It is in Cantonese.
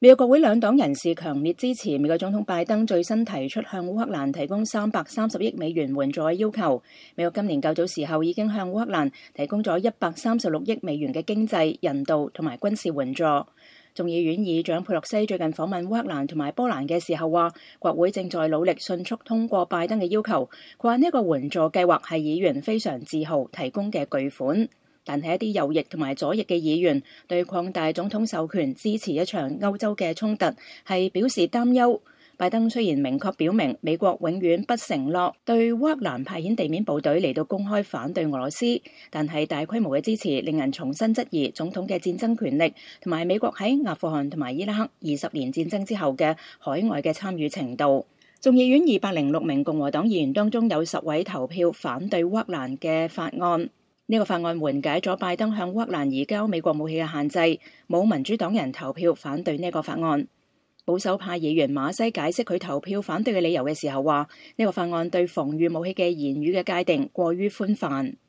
美國國會兩黨人士強烈支持美國總統拜登最新提出向烏克蘭提供330億美元援助嘅要求。美國今年較早時候已經向烏克蘭提供咗136億美元嘅經濟、人道同埋軍事援助。眾議院議長佩洛西最近訪問烏克蘭同埋波蘭嘅時候話，國會正在努力迅速通過拜登嘅要求。佢話呢個援助計劃係議員非常自豪提供嘅巨款。但係一啲右翼同埋左翼嘅議員對擴大總統授權支持一場歐洲嘅衝突係表示擔憂。拜登雖然明確表明美國永遠不承諾對烏克蘭派遣地面部隊嚟到公開反對俄羅斯，但係大規模嘅支持令人重新質疑總統嘅戰爭權力同埋美國喺阿富汗同埋伊拉克20年戰爭之後嘅海外嘅參與程度。眾議院206名共和黨議員當中有10位投票反對烏克蘭嘅法案。呢個法案緩解咗拜登向烏克蘭移交美國武器嘅限制，冇民主黨人投票反對呢個法案。保守派議員馬西解釋佢投票反對嘅理由嘅時候話，呢個法案對防禦武器嘅言語嘅界定過於寬泛。